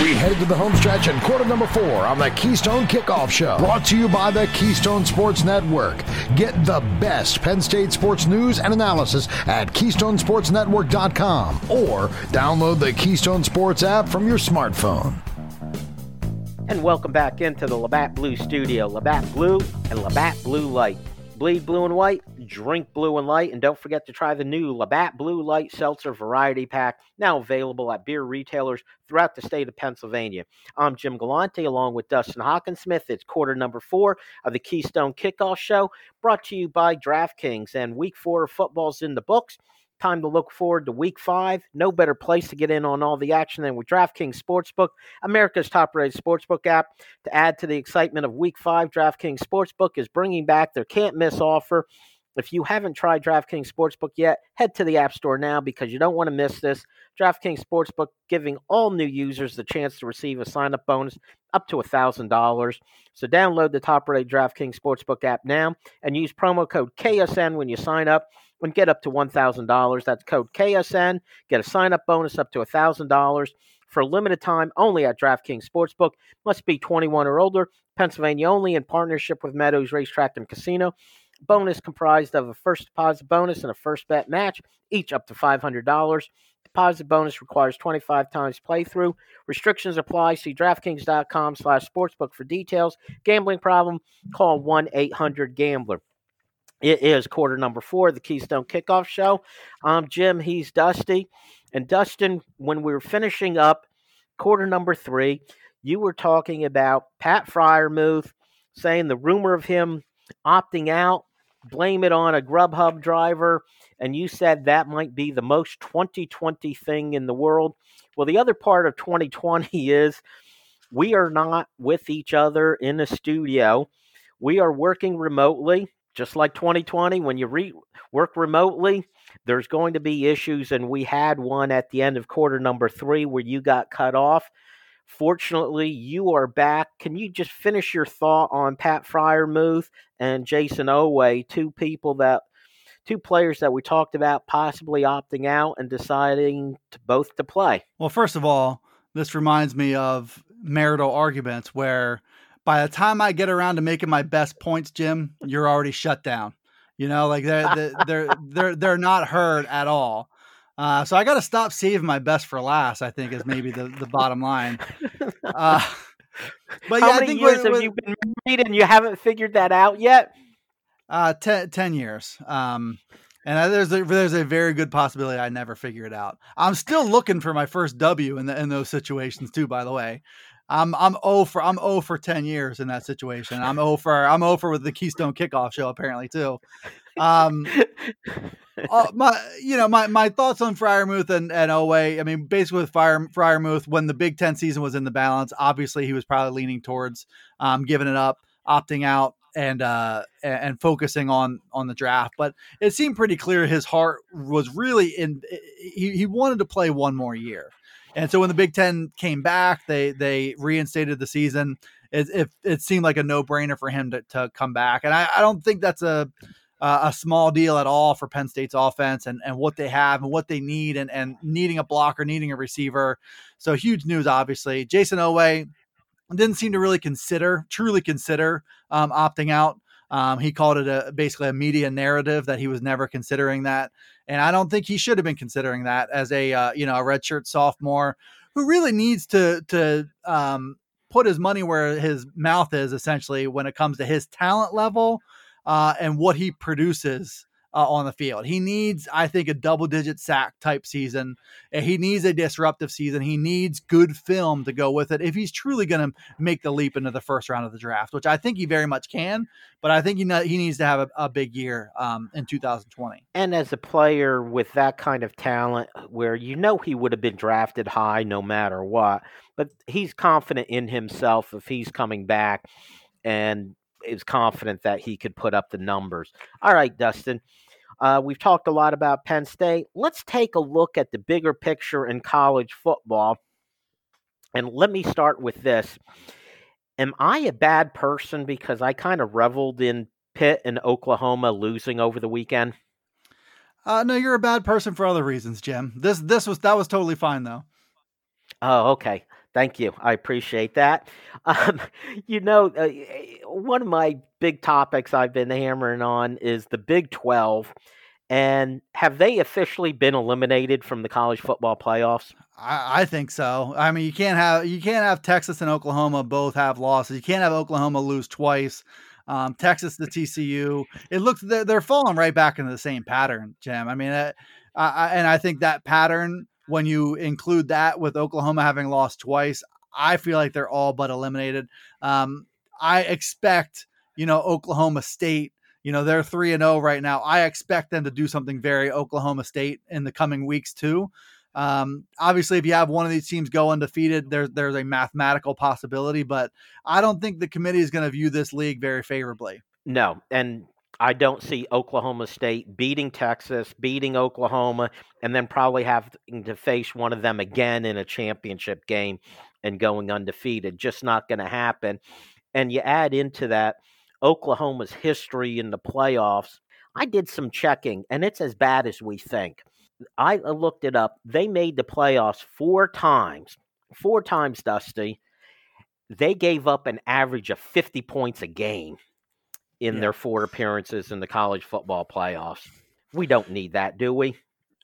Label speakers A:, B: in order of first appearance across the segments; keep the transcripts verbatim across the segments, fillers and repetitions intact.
A: We head to the home stretch in quarter number four on the Keystone Kickoff Show. Brought to you by the Keystone Sports Network. Get the best Penn State sports news and analysis at keystone sports network dot com or download the Keystone Sports app from your smartphone.
B: And welcome back into the Labatt Blue Studio. Labatt Blue and Labatt Blue Light. Bleed blue and white, drink blue and light, and don't forget to try the new Labatt Blue Light Seltzer Variety Pack, now available at beer retailers throughout the state of Pennsylvania. I'm Jim Galante, along with Dustin Hockensmith. It's quarter number four of the Keystone Kickoff Show, brought to you by DraftKings. And week four of football's in the books. Time to look forward to week five. No better place to get in on all the action than with DraftKings Sportsbook, America's top-rated sportsbook app. To add to the excitement of week five, DraftKings Sportsbook is bringing back their can't-miss offer. If you haven't tried DraftKings Sportsbook yet, head to the App Store now because you don't want to miss this. DraftKings Sportsbook giving all new users the chance to receive a sign-up bonus up to one thousand dollars. So download the top-rated DraftKings Sportsbook app now and use promo code K S N when you sign up and get up to one thousand dollars. That's code K S N. Get a sign-up bonus up to one thousand dollars for a limited time only at DraftKings Sportsbook. Must be twenty-one or older. Pennsylvania only in partnership with Meadows Racetrack and Casino. Bonus comprised of a first deposit bonus and a first bet match, each up to five hundred dollars. Deposit bonus requires twenty-five times playthrough. Restrictions apply. See DraftKings.com slash sportsbook for details. Gambling problem? Call one eight hundred gambler. It is quarter number four of the Keystone Kickoff Show. I'm Jim. He's Dusty. And Dustin, when we were finishing up quarter number three, you were talking about Pat Freiermuth, saying the rumor of him opting out, blame it on a Grubhub driver, and you said that might be the most twenty twenty thing in the world. Well, the other part of twenty twenty is we are not with each other in a studio. We are working remotely, just like twenty twenty. When you re- work remotely, there's going to be issues, and we had one at the end of quarter number three where you got cut off. Fortunately, you are back. Can you just finish your thought on Pat Freiermuth and Jayson Oweh, two people that, two players that we talked about possibly opting out and deciding to both to play?
C: Well, first of all, this reminds me of marital arguments where by the time I get around to making my best points, Jim, you're already shut down. You know, like they're they're they're they're not heard at all. Uh, so I got to stop saving my best for last, I think, is maybe the, the bottom line. Uh, but
B: How
C: yeah,
B: many
C: I think
B: years
C: with,
B: have
C: with,
B: you been married and you haven't figured that out yet?
C: Uh, ten, ten years. Um, and there's a, there's a very good possibility I never figure it out. I'm still looking for my first W in the, in those situations too, by the way. I'm, I'm O for, I'm O for ten years in that situation. I'm O for, I'm O for with the Keystone Kickoff Show apparently too. Um, uh, my, you know, my, my thoughts on Freiermuth and, and Oweh. I mean, basically with Fire, Freiermuth, when the Big Ten season was in the balance, obviously he was probably leaning towards, um, giving it up, opting out, and, uh, and, and focusing on, on the draft. But it seemed pretty clear his heart was really in, he, he wanted to play one more year. And so when the Big Ten came back, they, they reinstated the season. It, it, it seemed like a no brainer for him to, to come back. And I, I don't think that's a, Uh, a small deal at all for Penn State's offense and, and what they have and what they need and, and needing a blocker, needing a receiver. So huge news, obviously. Jayson Oweh didn't seem to really consider, truly consider um, opting out. Um, he called it a basically a media narrative that he was never considering that. And I don't think he should have been considering that as a, uh, you know, a redshirt sophomore who really needs to, to um, put his money where his mouth is, essentially, when it comes to his talent level. Uh, and what he produces uh, on the field. He needs, I think, a double-digit sack type season. He needs a disruptive season. He needs good film to go with it if he's truly going to make the leap into the first round of the draft, which I think he very much can. But I think he, know, he needs to have a, a big year um, in two thousand twenty.
B: And as a player with that kind of talent, where you know he would have been drafted high no matter what, but he's confident in himself if he's coming back and is confident that he could put up the numbers. All right, Dustin, uh, we've talked a lot about Penn State. Let's take a look at the bigger picture in college football. And let me start with this. Am I a bad person because I kind of reveled in Pitt and Oklahoma losing over the weekend?
C: Uh, no, you're a bad person for other reasons, Jim. This this was that was totally fine, though.
B: Oh, okay. Thank you. I appreciate that. Um, you know, uh, one of my big topics I've been hammering on is the Big twelve. And have they officially been eliminated from the college football playoffs?
C: I, I think so. I mean, you can't have you can't have Texas and Oklahoma both have losses. You can't have Oklahoma lose twice. Um, Texas to T C U. It looks they're, they're falling right back into the same pattern, Jim. I mean, uh, I, and I think that pattern, when you include that with Oklahoma having lost twice, I feel like they're all but eliminated. Um, I expect, you know, Oklahoma State, you know, they're three and oh right now. I expect them to do something very Oklahoma State in the coming weeks too. Um, obviously, if you have one of these teams go undefeated, there's there's a mathematical possibility, but I don't think the committee is going to view this league very favorably.
B: No, and I don't see Oklahoma State beating Texas, beating Oklahoma, and then probably having to face one of them again in a championship game and going undefeated. Just not going to happen. And you add into that Oklahoma's history in the playoffs. I did some checking, and it's as bad as we think. I looked it up. They made the playoffs four times. Four times, Dusty. They gave up an average of fifty points a game in yeah. their four appearances in the college football playoffs. We don't need that, do we?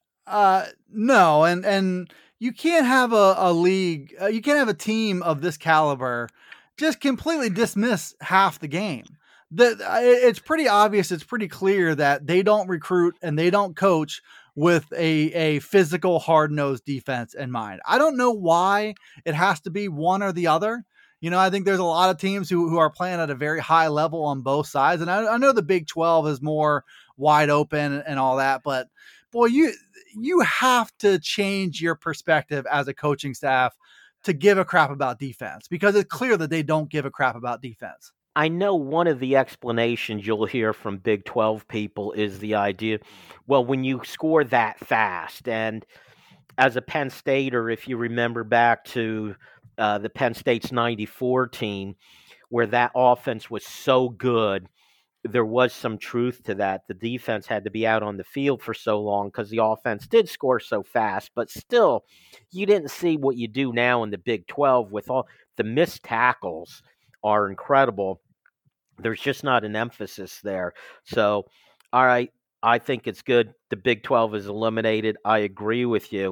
C: Uh, no, and and you can't have a, a league, uh, you can't have a team of this caliber just completely dismiss half the game. The, it's pretty obvious, it's pretty clear that they don't recruit and they don't coach with a, a physical, hard-nosed defense in mind. I don't know why it has to be one or the other. You know, I think there's a lot of teams who, who are playing at a very high level on both sides. And I, I know the Big twelve is more wide open and, and all that, but boy, you you have to change your perspective as a coaching staff to give a crap about defense, because it's clear that they don't give a crap about defense.
B: I know one of the explanations you'll hear from Big twelve people is the idea, well, when you score that fast, and as a Penn Stater, if you remember back to uh, the Penn State's ninety-four team, where that offense was so good, there was some truth to that. The defense had to be out on the field for so long because the offense did score so fast, but still, you didn't see what you do now in the Big twelve with all the missed tackles are incredible. There's just not an emphasis there. So, all right, I think it's good. The Big twelve is eliminated. I agree with you.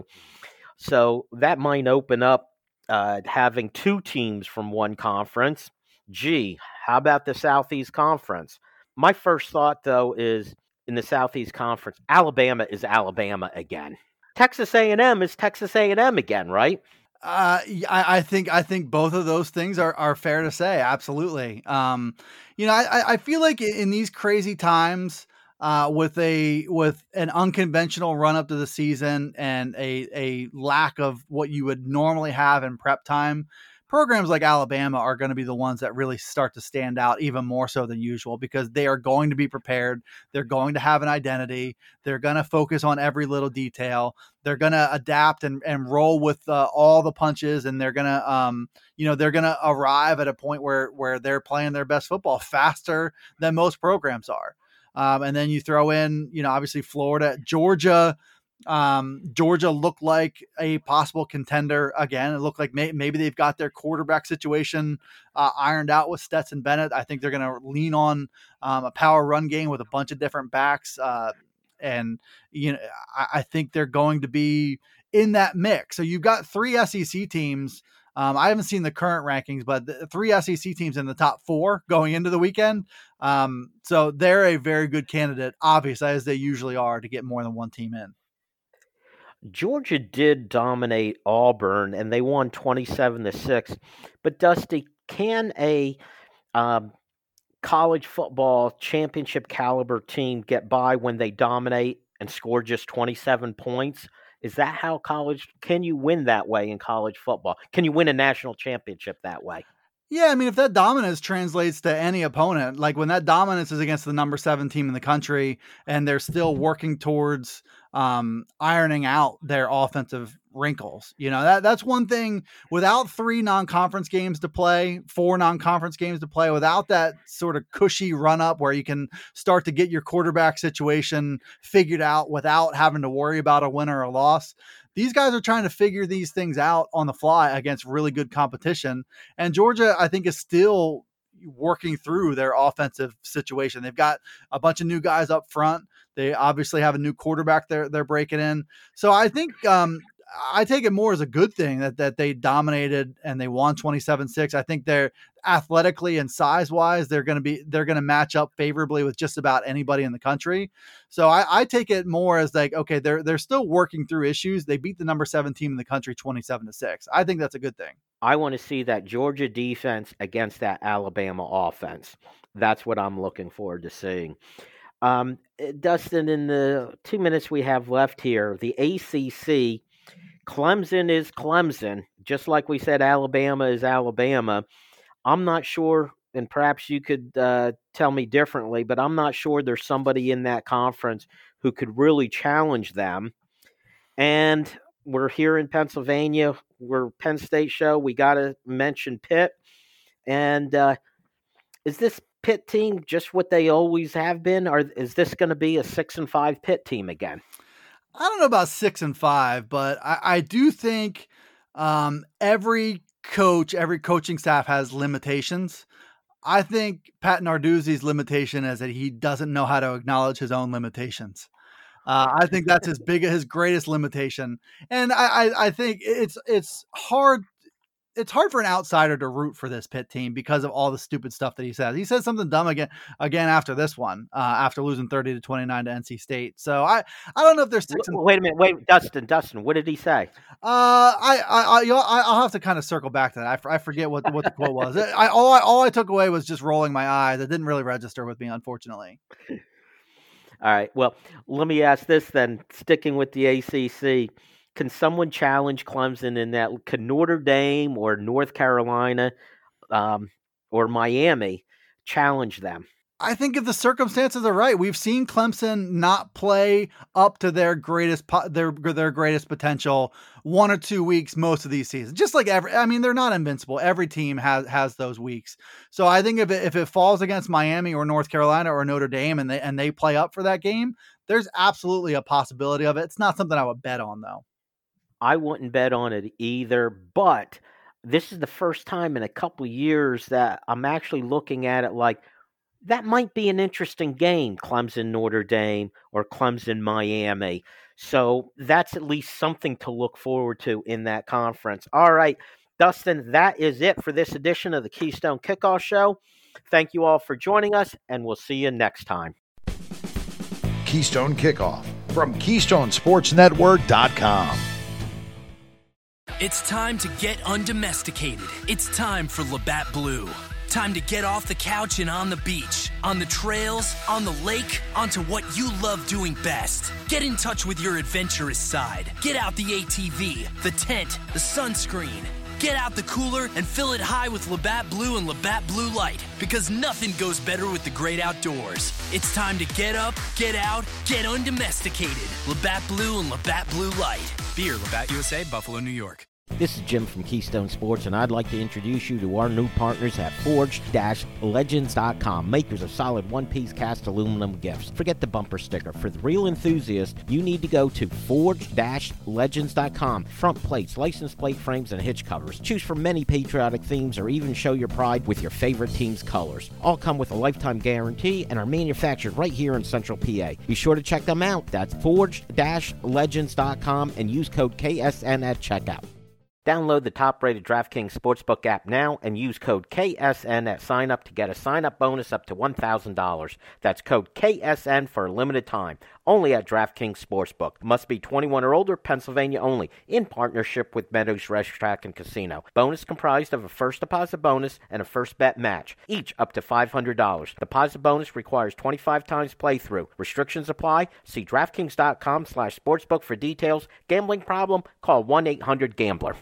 B: So that might open up uh, having two teams from one conference. Gee, how about the Southeast Conference? My first thought, though, is in the Southeast Conference, Alabama is Alabama again. Texas A and M is Texas A and M again, right?
C: Uh, I, I think I think both of those things are, are fair to say. Absolutely. Um, you know, I, I feel like in these crazy times, uh, with a with an unconventional run up to the season and a a lack of what you would normally have in prep time, programs like Alabama are going to be the ones that really start to stand out even more so than usual, because they are going to be prepared. They're going to have an identity. They're going to focus on every little detail. They're going to adapt and, and roll with uh, all the punches. And they're going to, um, you know, they're going to arrive at a point where, where they're playing their best football faster than most programs are. Um, and then you throw in, you know, obviously Florida, Georgia. Um, Georgia looked like a possible contender again. It looked like may, maybe they've got their quarterback situation uh, ironed out with Stetson Bennett. I think they're going to lean on um, a power run game with a bunch of different backs. Uh, and, you know, I, I think they're going to be in that mix. So you've got three S E C teams. Um, I haven't seen the current rankings, but the three S E C teams in the top four going into the weekend. Um, so they're a very good candidate, obviously, as they usually are, to get more than one team in.
B: Georgia did dominate Auburn, and they won twenty-seven to six. But, Dusty, can a um, college football championship caliber team get by when they dominate and score just twenty-seven points? Is that how college – can you win that way in college football? Can you win a national championship that way?
C: Yeah, I mean, if that dominance translates to any opponent, like when that dominance is against the number seven team in the country and they're still working towards um, ironing out their offensive wrinkles, you know, that that's one thing. Without three non-conference games to play, four non-conference games to play, without that sort of cushy run up where you can start to get your quarterback situation figured out without having to worry about a win or a loss, These guys are trying to figure these things out on the fly against really good competition. And Georgia, I think, is still working through their offensive situation. They've got a bunch of new guys up front. They obviously have a new quarterback they're, they're breaking in. So I think um, I take it more as a good thing that, that they dominated and they won twenty-seven six. I think they're athletically and size wise, they're going to be, they're going to match up favorably with just about anybody in the country. So I, I take it more as like, okay, they're, they're still working through issues. They beat the number seven team in the country twenty-seven to six. I think that's a good thing.
B: I want to see that Georgia defense against that Alabama offense. That's what I'm looking forward to seeing. Um, Dustin, in the two minutes we have left here, the A C C, Clemson is Clemson. Just like we said, Alabama is Alabama. I'm not sure, and perhaps you could uh, tell me differently, but I'm not sure there's somebody in that conference who could really challenge them. And we're here in Pennsylvania. We're Penn State show. We got to mention Pitt. And uh, is this Pitt team just what they always have been, or is this going to be a six and five Pitt team again?
C: I don't know about six and five, but I, I do think um, every coach, every coaching staff has limitations. I think Pat Narduzzi's limitation is that he doesn't know how to acknowledge his own limitations. Uh, I think that's his big, his greatest limitation. And I, I, I think it's, it's hard. It's hard for an outsider to root for this Pitt team because of all the stupid stuff that he says. He says something dumb again, again after this one, uh, after losing thirty to twenty-nine to N C State. So I, I don't know if there's six. And-
B: wait a minute, wait, Dustin, Dustin, what did he say?
C: Uh, I, I, I, you know, I'll have to kind of circle back to that. I, I forget what what the quote was. I all, I all I took away was just rolling my eyes. It didn't really register with me, unfortunately.
B: All right. Well, let me ask this then. Sticking with the A C C. Can someone challenge Clemson in that? Can Notre Dame or North Carolina um, or Miami challenge them?
C: I think if the circumstances are right, we've seen Clemson not play up to their greatest their their greatest potential one or two weeks most of these seasons. Just like every, I mean, they're not invincible. Every team has has those weeks. So I think if it, if it falls against Miami or North Carolina or Notre Dame and they and they play up for that game, there's absolutely a possibility of it. It's not something I would bet on though.
B: I wouldn't bet on it either, but this is the first time in a couple of years that I'm actually looking at it like that might be an interesting game, Clemson Notre Dame or Clemson Miami. So that's at least something to look forward to in that conference. All right, Dustin, that is it for this edition of the Keystone Kickoff Show. Thank you all for joining us, and we'll see you next time.
A: Keystone Kickoff from Keystone Sports Network dot com.
D: It's time to get undomesticated. It's time for Labatt Blue. Time to get off the couch and on the beach, on the trails, on the lake, onto what you love doing best. Get in touch with your adventurous side. Get out the A T V, the tent, the sunscreen. Get out the cooler and fill it high with Labatt Blue and Labatt Blue Light, because nothing goes better with the great outdoors. It's time to get up, get out, get undomesticated. Labatt Blue and Labatt Blue Light. Beer, Labatt U S A, Buffalo, New York.
B: This is Jim from Keystone Sports, and I'd like to introduce you to our new partners at Forged Legends dot com, makers of solid one-piece cast aluminum gifts. Forget the bumper sticker. For the real enthusiast, you need to go to Forged Legends dot com. Front plates, license plate frames, and hitch covers. Choose from many patriotic themes or even show your pride with your favorite team's colors. All come with a lifetime guarantee and are manufactured right here in Central P A. Be sure to check them out. That's Forged Legends dot com and use code K S N at checkout. Download the top-rated DraftKings Sportsbook app now and use code K S N at sign-up to get a sign-up bonus up to one thousand dollars. That's code K S N for a limited time. Only at DraftKings Sportsbook. Must be twenty-one or older, Pennsylvania only. In partnership with Meadows Racetrack and Casino. Bonus comprised of a first deposit bonus and a first bet match, each up to five hundred dollars. Deposit bonus requires twenty-five times playthrough. Restrictions apply. See DraftKings dot com slash sportsbook for details. Gambling problem? Call one eight hundred gambler.